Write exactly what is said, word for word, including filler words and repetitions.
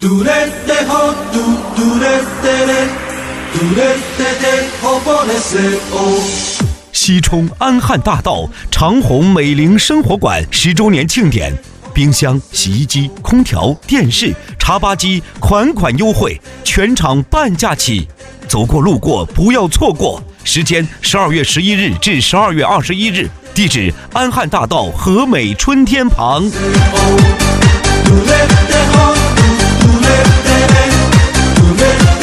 西冲安汉大道长虹美菱生活馆十周年庆典，冰箱、洗衣机、空调、电视、茶吧机款款优惠，全场半价起，走过路过不要错过。时间十二月十一日至十二月二十一日，地址安汉大道和美春天旁。